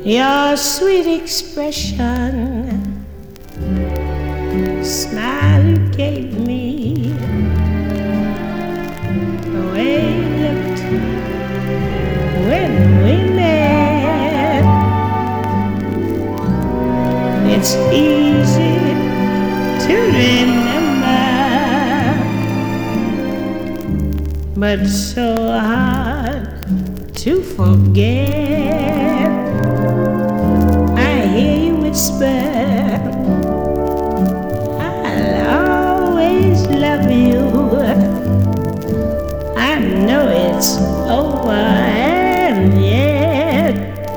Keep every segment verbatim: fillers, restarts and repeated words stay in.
Your sweet expression, smile you gave me, the way you looked when we met. It's easy to remember, but so hard to forget. I hear you whisper, I'll always love you. I know it's over and yet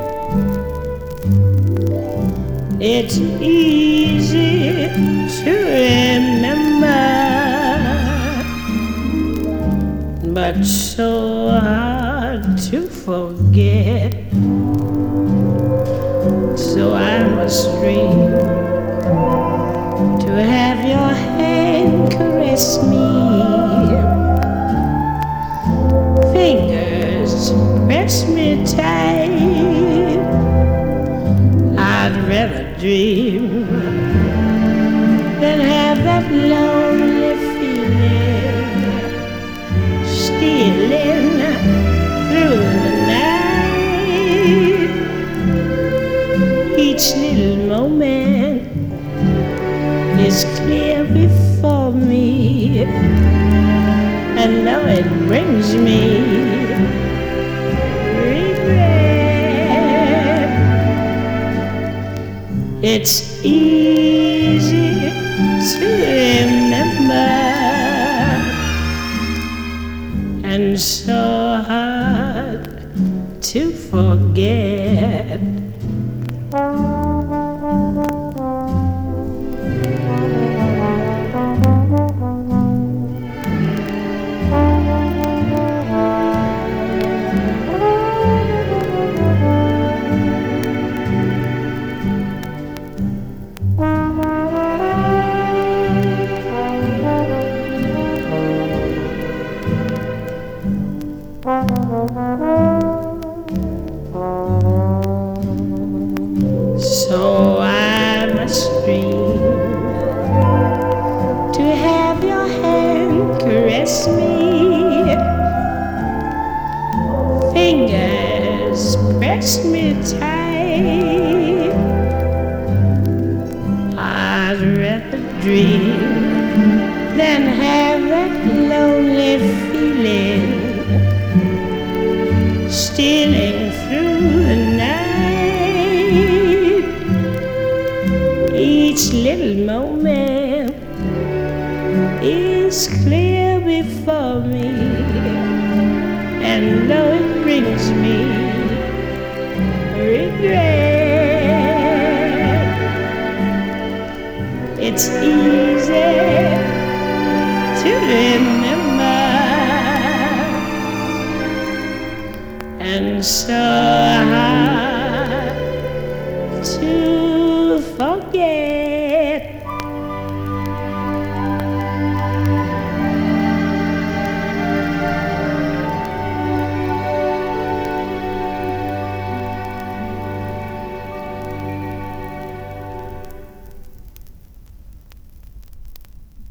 it's easy to remember, but so hard to forget. So I must dream to have your hand caress me, fingers press me tight. I'd rather dream than have that lonely feeling stealing through the night. Each little moment is clear before me, and though it brings me regret, it's easy to remember and so hard to forget. So I must dream to have your hand caress me, fingers press me tight. I'd rather dream than have that lonely feeling stealing through the night. Each little moment is clear before me, and though it brings me regret, it's easy to remember and so hard to